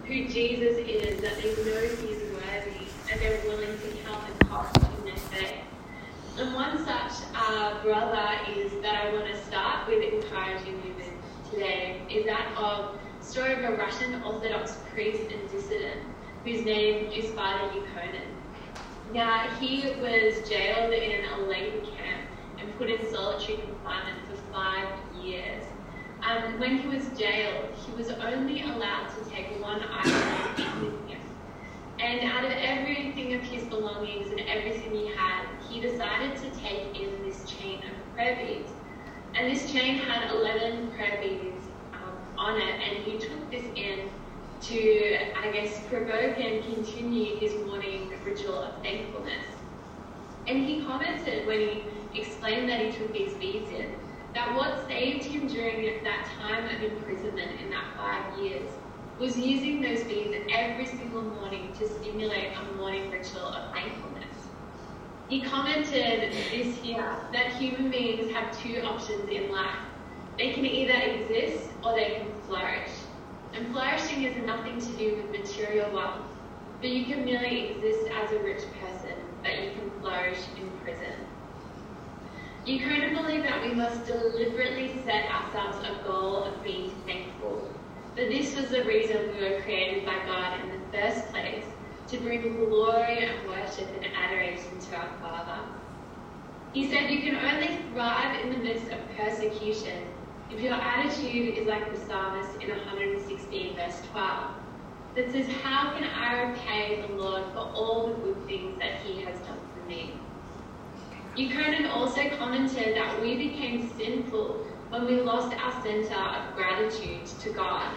who Jesus is, that they know he is worthy, and they're willing to count the cost in their faith. And one such brother is that I want to start with encouraging you with today is that of story of a Russian Orthodox priest and dissident whose name is Father Yukonin. Now, he was jailed in a labor camp and put in solitary confinement for 5 years. When he was jailed, he was only allowed to take one item with him. And out of everything of his belongings and everything he had, he decided to take in this chain of prayer beads. And this chain had 11 prayer beads on it, and he took this in to, provoke and continue his morning ritual of thankfulness. And he commented when he explained that he took these beads in, that what saved him during that time of imprisonment in that 5 years was using those beads every single morning to stimulate a morning ritual of thankfulness. He commented this here, that human beings have two options in life. They can either exist or they can flourish. And flourishing has nothing to do with material wealth, but you can merely exist as a rich person, but you can flourish in prison. You kind of believe that we must deliberately set ourselves a goal of being thankful. But this was the reason we were created by God in the first place, to bring glory and worship and adoration to our Father. He said you can only thrive in the midst of persecution if your attitude is like the psalmist in 116 verse 12, that says, how can I repay the Lord for all the good things that he has done for me? Yukonin also commented that we became sinful when we lost our center of gratitude to God.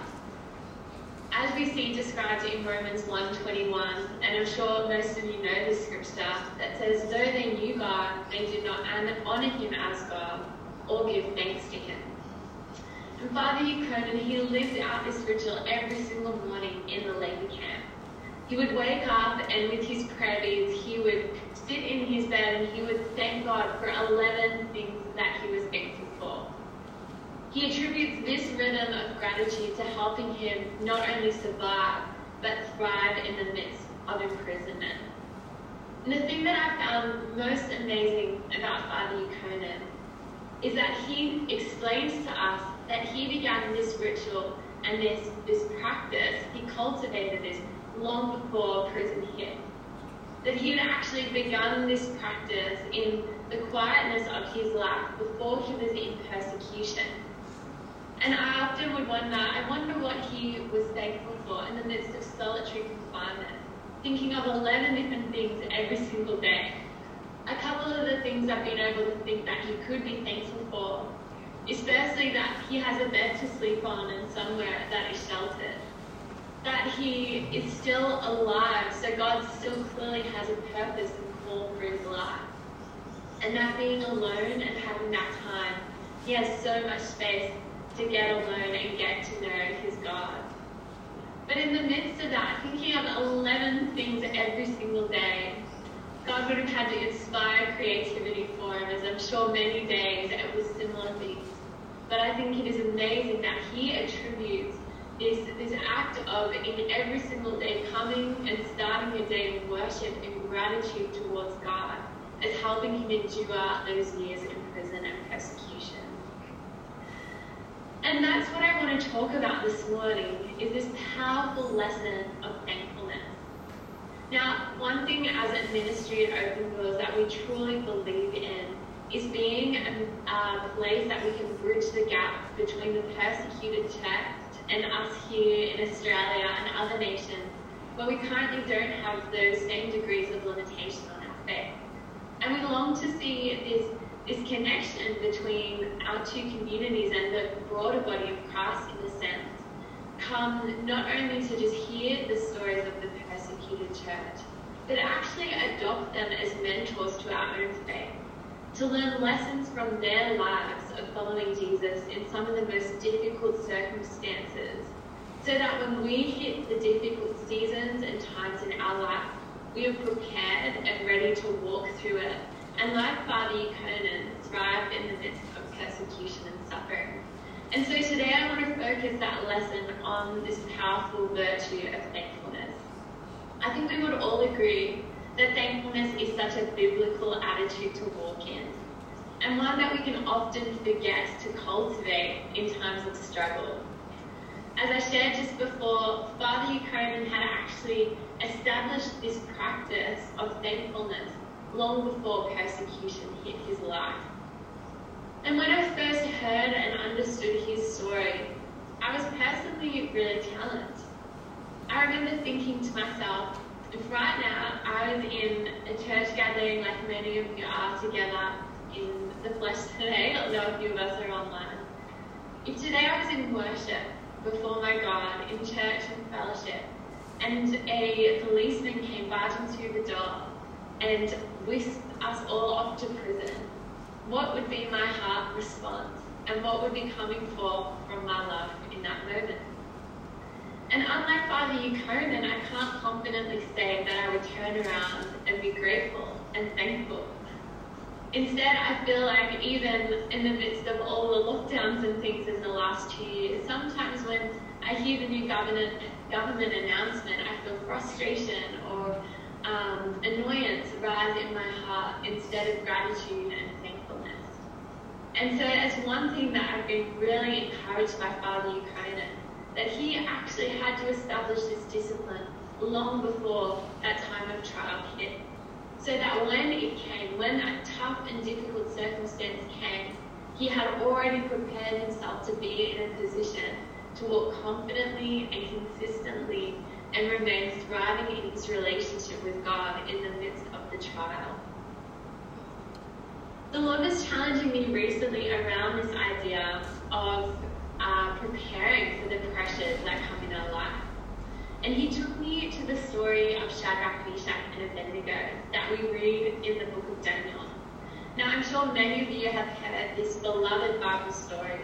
As we see described in Romans 1:21, and I'm sure most of you know this scripture, that says, though they knew God, they did not honor him as God or give thanks to him. And Father Yukonin, he lived out this ritual every single morning in the labor camp. He would wake up and with his prayer beads, he would sit in his bed and he would thank God for 11 things that he was thankful for. He attributes this rhythm of gratitude to helping him not only survive, but thrive in the midst of imprisonment. And the thing that I found most amazing about Father Yukonin is that he explains to us that he began this ritual and this practice, he cultivated this long before prison hit. That he had actually begun this practice in the quietness of his life before he was in persecution. And I often would wonder, what he was thankful for in the midst of solitary confinement, thinking of 11 different things every single day. A couple of the things I've been able to think that he could be thankful for is firstly that he has a bed to sleep on and somewhere that is sheltered. That he is still alive, so God still clearly has a purpose and call for his life. And that being alone and having that time, he has so much space to get alone and get to know his God. But in the midst of that, thinking of 11 things every single day, God would have had to inspire creativity for him, as I'm sure many days it was similar things. But I think it is amazing that he attributes this act of, in every single day, coming and starting a day of worship and gratitude towards God as helping him endure those years in prison and persecution. And that's what I want to talk about this morning, is this powerful lesson of thankfulness. Now, one thing as a ministry at Open Doors that we truly believe in is being a place that we can bridge the gap between the persecuted church and us here in Australia and other nations where we currently don't have those same degrees of limitation on our faith. And we long to see this connection between our two communities and the broader body of Christ, in a sense, come not only to just hear the stories of the persecuted church, but actually adopt them as mentors to our own faith, to learn lessons from their lives of following Jesus in some of the most difficult circumstances, so that when we hit the difficult seasons and times in our life, we are prepared and ready to walk through it, and like Father Yukonin, thrive in the midst of persecution and suffering. And so today I want to focus that lesson on this powerful virtue of thankfulness. I think we would all agree that thankfulness is such a biblical attitude to walk in, and one that we can often forget to cultivate in times of struggle. As I shared just before, Father Hugh Conan had actually established this practice of thankfulness long before persecution hit his life. And when I first heard and understood his story, I was personally really challenged. I remember thinking to myself, if right now I was in a church gathering like many of you are together in the flesh today, although a few of us are online, if today I was in worship before my God, in church and fellowship, and a policeman came barging through the door and whisked us all off to prison, what would be my heart response, and what would be coming forth from my life in that moment? And unlike Father Hugh Conan, I can't confidently say that I would turn around and be grateful and thankful. Instead, I feel like even in the midst of all the lockdowns and things in the last 2 years, sometimes when I hear the new government announcement, I feel frustration or annoyance rise in my heart instead of gratitude and thankfulness. And so it's one thing that I've been really encouraged by Father Hugh Conan, that he actually had to establish this discipline long before that time of trial hit. So that when it came, when that tough and difficult circumstance came, he had already prepared himself to be in a position to walk confidently and consistently and remain thriving in his relationship with God in the midst of the trial. The Lord was challenging me recently around this idea of preparing for the pressures that come in our life. And he took me to the story of Shadrach, Meshach, and Abednego that we read in the book of Daniel. Now, I'm sure many of you have heard this beloved Bible story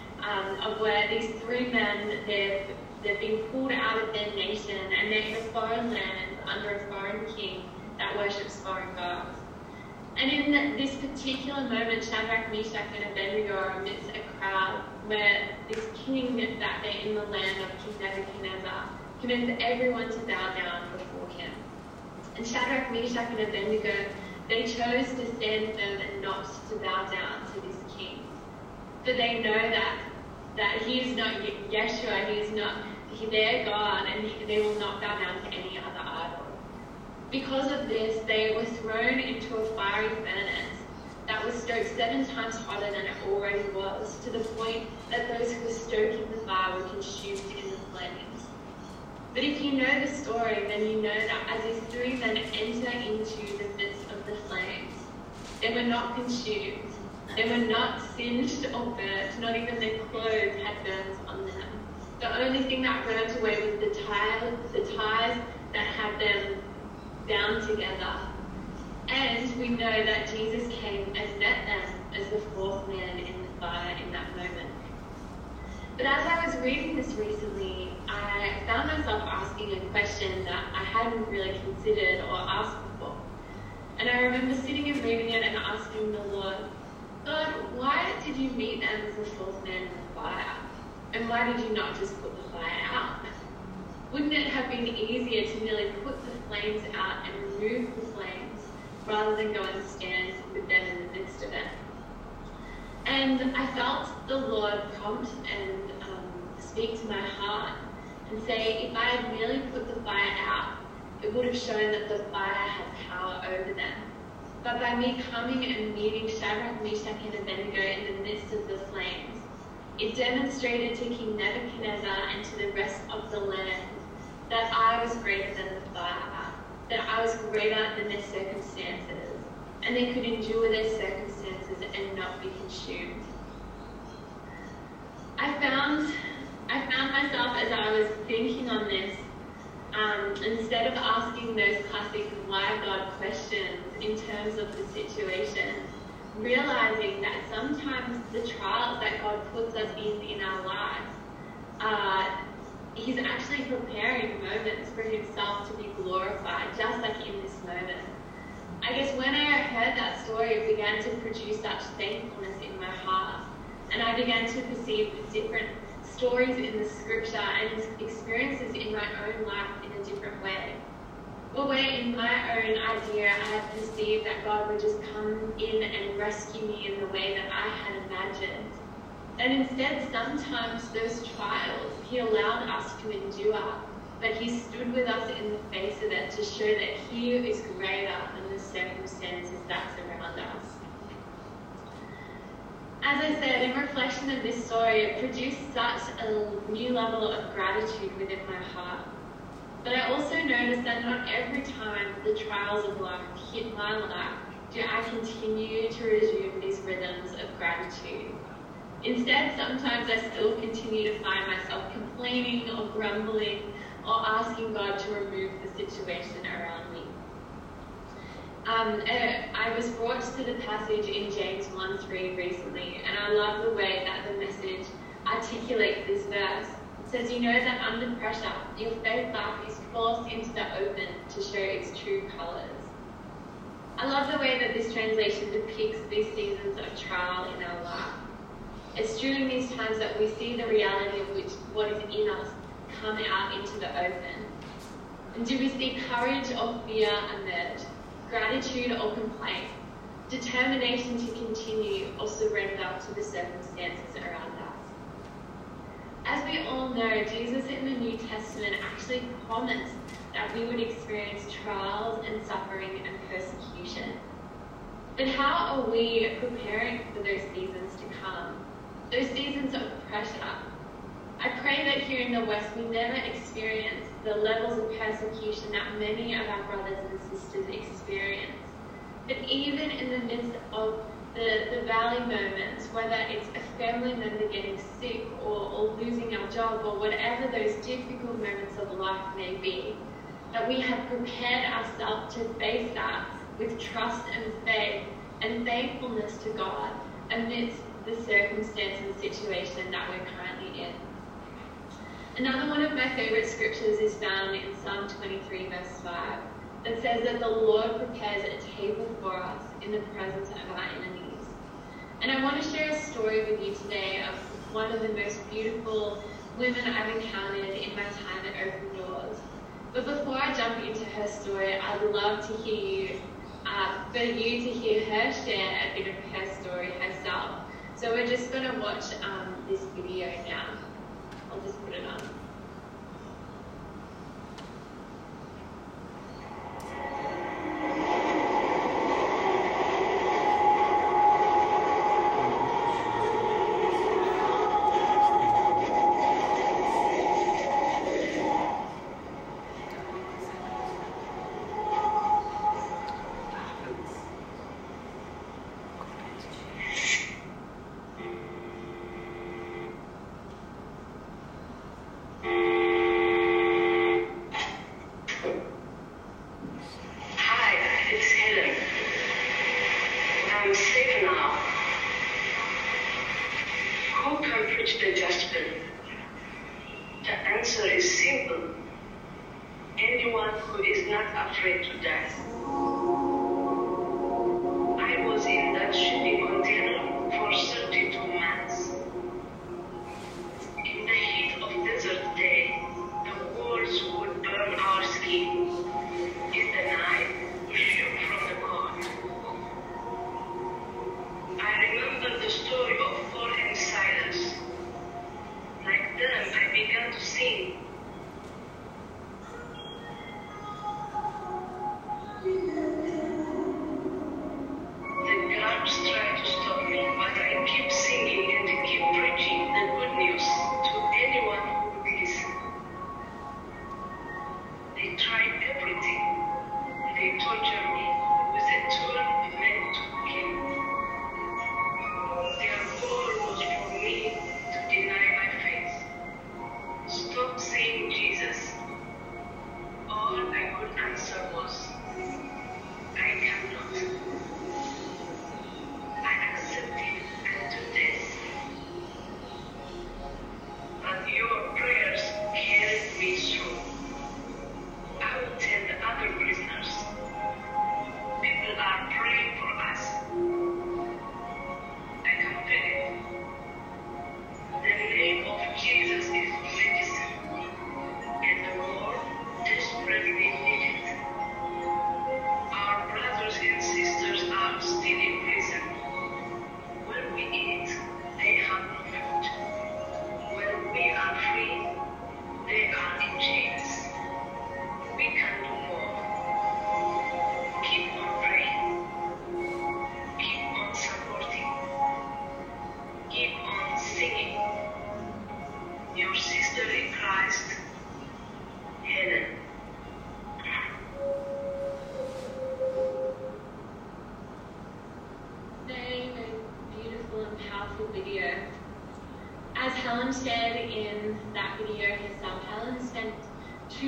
of where these three men, they've been pulled out of their nation and they're in a foreign land under a foreign king that worships foreign gods. And in this particular moment, Shadrach, Meshach, and Abednego are amidst a crowd where this king that they're in the land of King Nebuchadnezzar commands everyone to bow down before him. And Shadrach, Meshach, and Abednego, they chose to stand firm and not to bow down to this king. For they know that he is not Yeshua, he is not their God, and they will not bow down to any other idol. Because of this, they were thrown into a fiery furnace that was stoked 7 times hotter than it already was, to the point that those who were stoking the fire were consumed in the flames. But if you know the story, then you know that as these three men enter into the midst of the flames, they were not consumed, they were not singed or burnt, not even their clothes had burns on them. The only thing that burnt away was the ties that had them bound together. And we know that Jesus came and met them as the fourth man in the fire in that moment. But as I was reading this recently, I found myself asking a question that I hadn't really considered or asked before. And I remember sitting and reading it and asking the Lord, God, why did you meet them as the fourth man in the fire? And why did you not just put the fire out? Wouldn't it have been easier to merely put the flames out and remove the flames rather than go and stand with them in the midst of it? And I felt the Lord prompt and speak to my heart and say, if I had merely put the fire out, it would have shown that the fire had power over them. But by me coming and meeting Shadrach, Meshach, and Abednego in the midst of the flames, it demonstrated to King Nebuchadnezzar and to the rest of the land that I was greater than the fire, that I was greater than their circumstances, and they could endure their circumstances and not be consumed. I found myself as I was thinking on this, instead of asking those classic why God questions in terms of the situation, realizing that sometimes the trials that God puts us in our lives, He's actually preparing moments for Himself to be glorified, just like in this moment. I guess when I heard that story, it began to produce such thankfulness in my heart. and I began to perceive different stories in the scripture and experiences in my own life in a different way. Well, where in my own idea I had perceived that God would just come in and rescue me in the way that I had imagined. And instead, sometimes those trials He allowed us to endure, but He stood with us in the face of it to show that He is greater than the circumstances that surround us. As I said, in reflection of this story, it produced such a new level of gratitude within my heart. But I also noticed that not every time the trials of life hit my life do I continue to resume these rhythms of gratitude. Instead, sometimes I still continue to find myself complaining or grumbling or asking God to remove the situation around me. I was brought to the passage in James 1:3 recently, and I love the way that the Message articulates this verse. It says, "You know that under pressure, your faith life is forced into the open to show its true colours." I love the way that this translation depicts these seasons of trial in our life. It's during these times that we see the reality of what is in us come out into the open. And do we see courage or fear emerge? Gratitude or complaint? Determination to continue or surrender to the circumstances around us? As we all know, Jesus in the New Testament actually promised that we would experience trials and suffering and persecution. But how are we preparing for those seasons to come? Those seasons of pressure? I pray that here in the West we never experience the levels of persecution that many of our brothers and sisters experience. But even in the midst of the valley moments, whether it's a family member getting sick or losing our job or whatever those difficult moments of life may be, that we have prepared ourselves to face that with trust and faith and thankfulness to God amidst the circumstance and situation that we're currently in. Another one of my favourite scriptures is found in Psalm 23 verse 5 that says that the Lord prepares a table for us in the presence of our enemies. And I want to share a story with you today of one of the most beautiful women I've encountered in my time at Open Doors. But before I jump into her story, I'd love to hear you, for you to hear her share a bit of her story herself. So we're just going to watch this video now. I'll just put it on.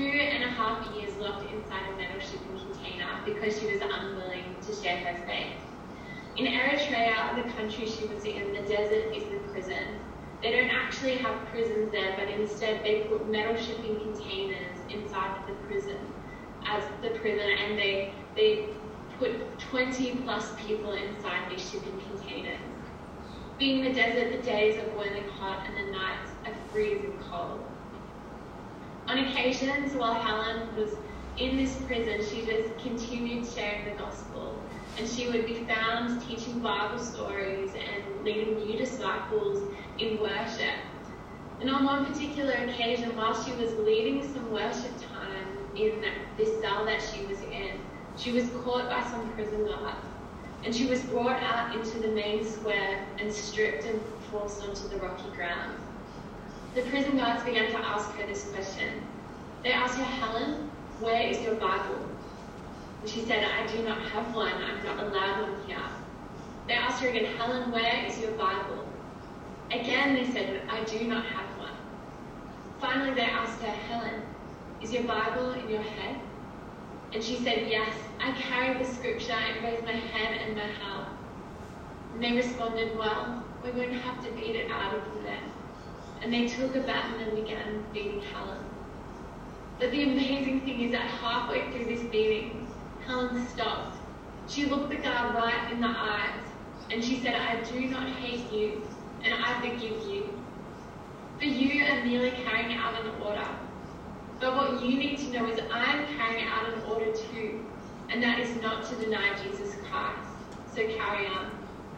2.5 years locked inside a metal shipping container because she was unwilling to share her faith. In Eritrea, the country she was in, the desert is the prison. They don't actually have prisons there, but instead they put metal shipping containers inside of the prison as the prison, and they put 20 plus people inside these shipping containers. Being the desert, the days are boiling hot and the nights are freezing cold. On occasions, while Helen was in this prison, she just continued sharing the gospel, and she would be found teaching Bible stories and leading new disciples in worship. And on one particular occasion, while she was leading some worship time in this cell that she was in, she was caught by some prison guards, and she was brought out into the main square and stripped and forced onto the rocky ground. The prison guards began to ask her this question. They asked her, "Helen, where is your Bible?" And she said, "I do not have one. I'm not allowed one here." They asked her again, "Helen, where is your Bible?" Again, they said, "I do not have one." Finally, they asked her, "Helen, is your Bible in your head?" And she said, "Yes, I carry the scripture in both my head and my heart." And they responded, "Well, we're going to have to beat it out of you then." And they took a baton and began beating Helen. But the amazing thing is that halfway through this beating, Helen stopped. She looked the guard right in the eyes, and she said, "I do not hate you, and I forgive you. For you are merely carrying out an order. But what you need to know is I am carrying out an order too, and that is not to deny Jesus Christ. So carry on."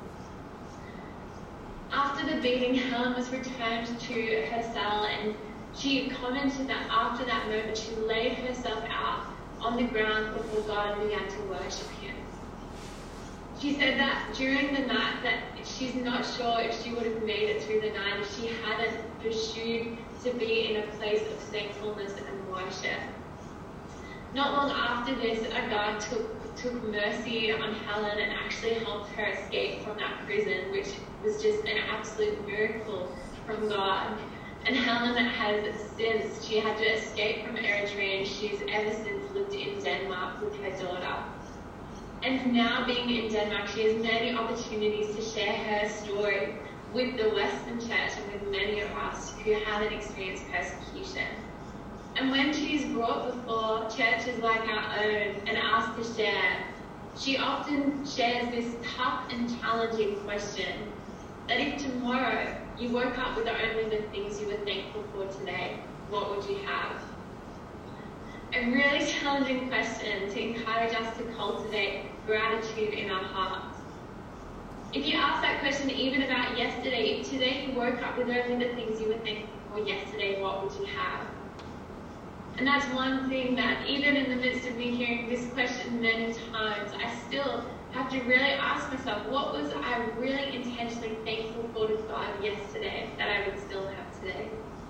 After the beating, Helen was returned to her cell, and she commented that after that moment, she laid herself out on the ground before God and began to worship Him. She said that during the night that she's not sure if she would have made it through the night if she hadn't pursued to be in a place of thankfulness and worship. Not long after this, a guard took mercy on Helen and actually helped her escape from that prison, which was just an absolute miracle from God. And Helen has since, she had to escape from Eritrea, and she's ever since lived in Denmark with her daughter. And now being in Denmark, she has many opportunities to share her story with the Western Church and with many of us who haven't experienced persecution. And when she's brought before churches like our own and asked to share, she often shares this tough and challenging question, that if tomorrow you woke up with only the things you were thankful for today, what would you have? A really challenging question to encourage us to cultivate gratitude in our hearts. If you ask that question even about yesterday, if today you woke up with only the things you were thankful for yesterday, what would you have? And that's one thing that even in the midst of me hearing this question many times, I still have to really ask myself, what was I really intentionally thankful for to God yesterday that I would still have today?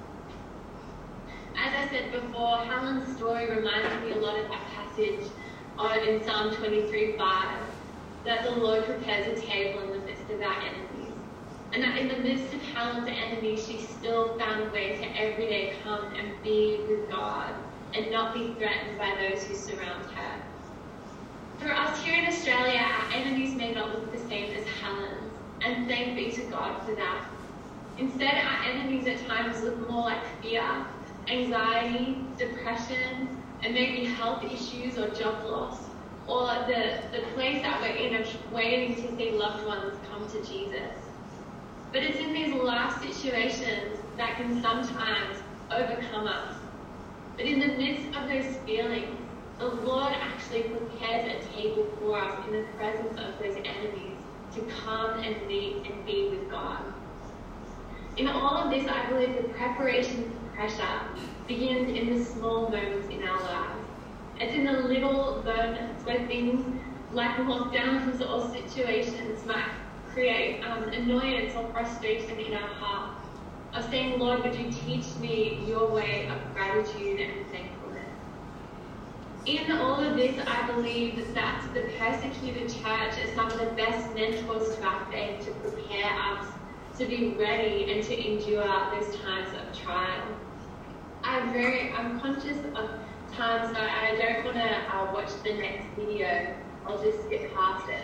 As I said before, Helen's story reminds me a lot of that passage in Psalm 23:5, that the Lord prepares a table in the midst of our enemies. And that in the midst of Helen's enemies, she still found a way to every day come and be with God and not be threatened by those who surround her. For us here in Australia, our enemies may not look the same as Helen's, and thank be to God for that. Instead, our enemies at times look more like fear, anxiety, depression, and maybe health issues or job loss, or the place that we're in of waiting to see loved ones come to Jesus. But it's in these last situations that can sometimes overcome us. But in the midst of those feelings, the Lord actually prepares a table for us in the presence of those enemies to come and meet and be with God. In all of this, I believe the preparation for pressure begins in the small moments in our lives. It's in the little moments where things like lockdowns or situations might create annoyance or frustration in our heart, of saying, Lord, would you teach me your way of gratitude and thankfulness? In all of this, I believe that the persecuted church is some of the best mentors to our faith to prepare us to be ready and to endure those times of trial. I'm conscious of so I don't want to watch the next video. I'll just skip past it.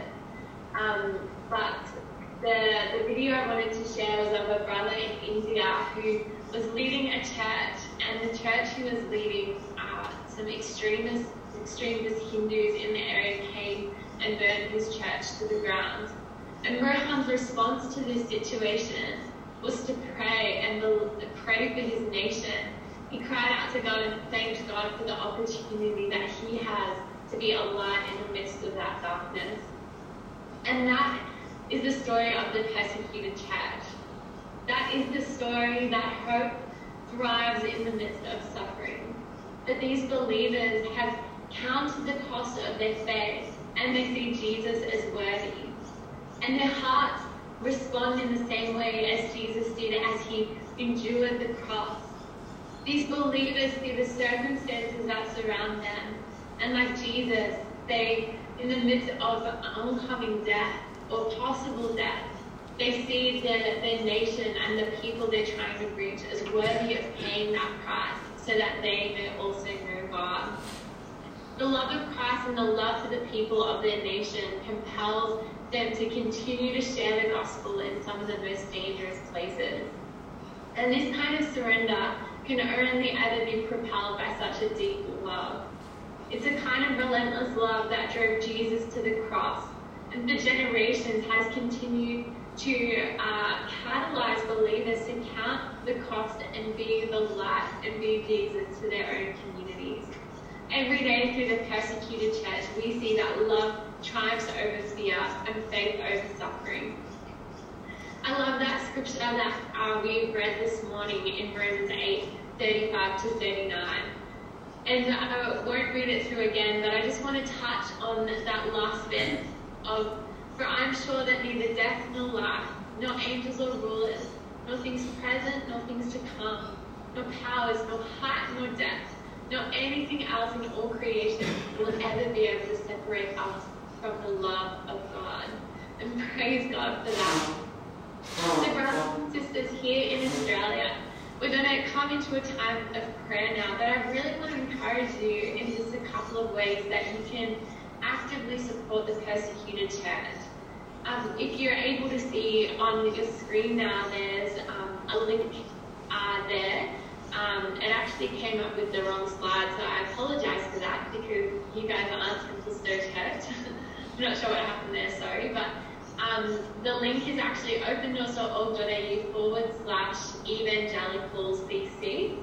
But the video I wanted to share was of a brother in India who was leading a church, and the church he was leading, some extremist Hindus in the area came and burned his church to the ground. And Rohan's response to this situation was to pray and pray for his nation. He cried out to God and thanked God for the opportunity that he has to be a light in the midst of that darkness. And that is the story of the persecuted church. That is the story that hope thrives in the midst of suffering. That these believers have counted the cost of their faith and they see Jesus as worthy. And their hearts respond in the same way as Jesus did as he endured the cross. These believers see the circumstances that surround them, and like Jesus, they, in the midst of oncoming death or possible death, they see their nation and the people they're trying to reach as worthy of paying that price so that they may also know God. The love of Christ and the love for the people of their nation compels them to continue to share the gospel in some of the most dangerous places. And this kind of surrender can only ever be propelled by such a deep love. It's a kind of relentless love that drove Jesus to the cross, and for generations has continued to catalyze believers to count the cost and be the light and be Jesus to their own communities. Every day through the persecuted church, we see that love triumphs over fear and faith over suffering. I love that scripture that we read this morning in Romans 8:35 to 39. And I won't read it through again, but I just want to touch on that last bit of, for I'm sure that neither death nor life, nor angels or rulers, nor things present, nor things to come, nor powers, nor height, nor depth, nor anything else in all creation will ever be able to separate us from the love of God. And praise God for that. So brothers and sisters here in Australia, we're going to come into a time of prayer now, but I really want to encourage you in just a couple of ways that you can actively support the persecuted church. If you're able to see on your screen now, there's a link there. It actually came up with the wrong slide, so I apologize for that because you guys aren't Templestowe Church. I'm not sure what happened there, sorry, but the link is actually opendoorso.org.au/evangelicalsbc.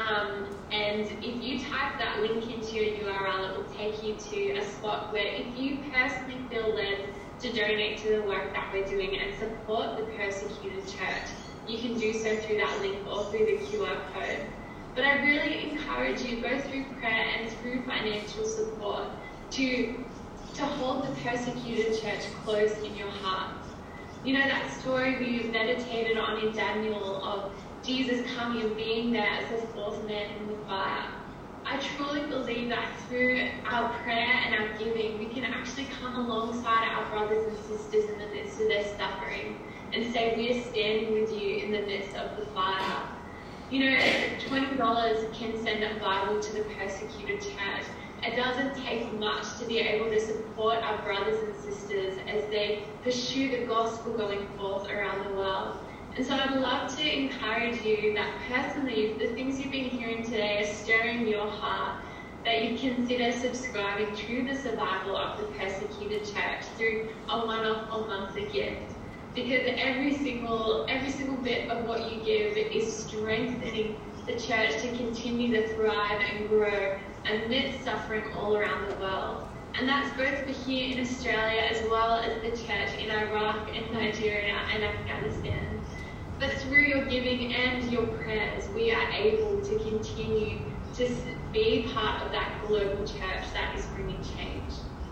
And if you type that link into your URL, it will take you to a spot where if you personally feel led to donate to the work that we're doing and support the persecuted church, you can do so through that link or through the QR code. But I really encourage you, both through prayer and through financial support, to hold the persecuted church close in your hearts. You know that story we meditated on in Daniel of Jesus coming and being there as the fourth man in the fire. I truly believe that through our prayer and our giving, we can actually come alongside our brothers and sisters in the midst of their suffering and say, we are standing with you in the midst of the fire. You know, $20 can send a Bible to the persecuted church. It doesn't take much to be able to support our brothers and sisters as they pursue the gospel going forth around the world. And so I'd love to encourage you that personally, if the things you've been hearing today are stirring your heart, that you consider subscribing to the survival of the persecuted church through a one-off or monthly gift. Because every single bit of what you give is strengthening the church to continue to thrive and grow amidst suffering all around the world. And that's both for here in Australia as well as the church in Iraq and Nigeria and Afghanistan. But through your giving and your prayers, we are able to continue to be part of that global church that is bringing change.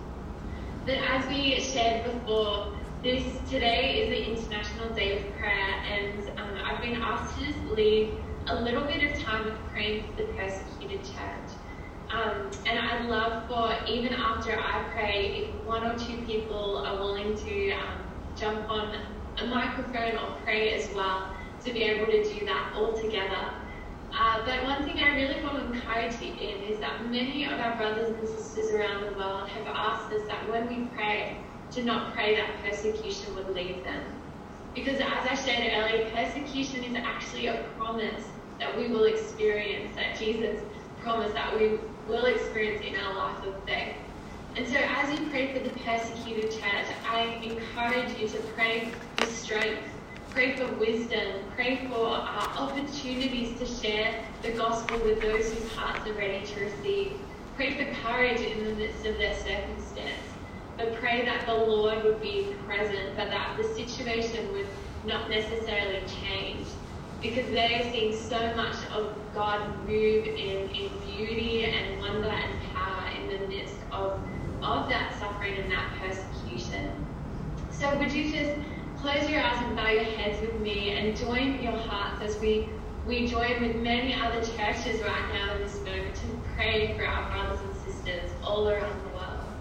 But as we shared before, today is the International Day of Prayer, and I've been asked to just leave a little bit of time of praying for the persecuted church. And I'd love for, even after I pray, if one or two people are willing to jump on a microphone or pray as well, to be able to do that all together. But one thing I really want to encourage you in is that many of our brothers and sisters around the world have asked us that when we pray, to not pray that persecution would leave them. Because as I shared earlier, persecution is actually a promise that we will experience, that Jesus promised that we will experience in our life of faith. And so as you pray for the persecuted church, I encourage you to pray for strength, pray for wisdom, pray for opportunities to share the gospel with those whose hearts are ready to receive. Pray for courage in the midst of their circumstance. But pray that the Lord would be present, but that the situation would not necessarily change, because they are seeing so much of God move in beauty and wonder and power in the midst of that suffering and that persecution. So would you just close your eyes and bow your heads with me and join your hearts as we join with many other churches right now in this moment to pray for our brothers and sisters all around the world.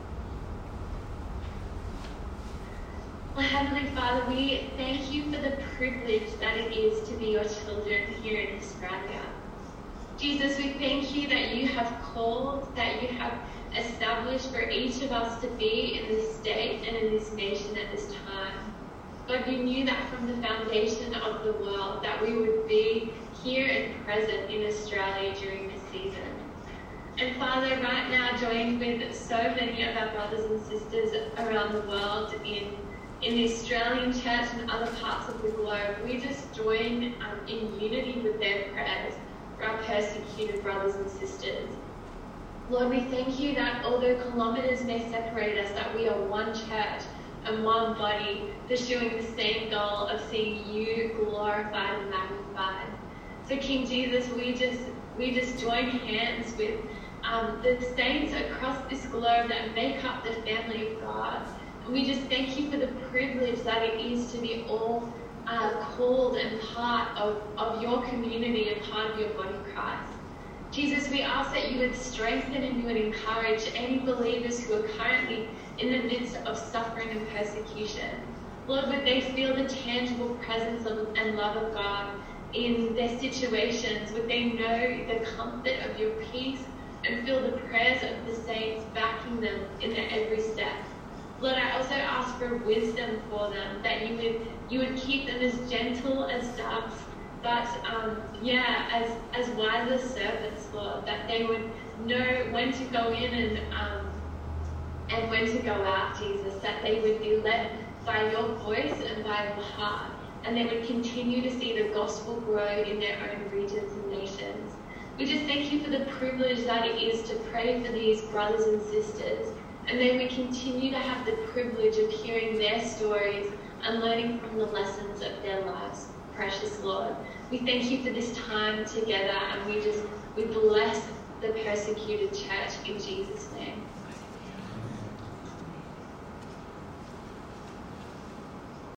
Well, Heavenly Father, we thank you for the privilege that it is to be your children here in Australia. Jesus, we thank you that you have called, that you have established for each of us to be in this state and in this nation at this time. God, you knew that from the foundation of the world that we would be here and present in Australia during this season. And Father, right now, joined with so many of our brothers and sisters around the world in the Australian church and other parts of the globe, we just join in unity with their prayers for our persecuted brothers and sisters. Lord, we thank you that although kilometres may separate us, that we are one church and one body, pursuing the same goal of seeing you glorified and magnified. So King Jesus, we just join hands with the saints across this globe that make up the family of God. And we just thank you for the privilege that it is to be all called and part of your community and part of your body of Christ. Jesus, we ask that you would strengthen and you would encourage any believers who are currently in the midst of suffering and persecution. Lord, would they feel the tangible presence and love of God in their situations? Would they know the comfort of your peace and feel the prayers of the saints backing them in their every step? Lord, I also ask for wisdom for them, that you would keep them as gentle as doves, but as wise as serpents, Lord, that they would know when to go in and when to go out, Jesus, that they would be led by your voice and by your heart, and they would continue to see the gospel grow in their own regions and nations. We just thank you for the privilege that it is to pray for these brothers and sisters, and may we continue to have the privilege of hearing their stories and learning from the lessons of their lives. Precious Lord, we thank you for this time together, and we bless the persecuted church in Jesus'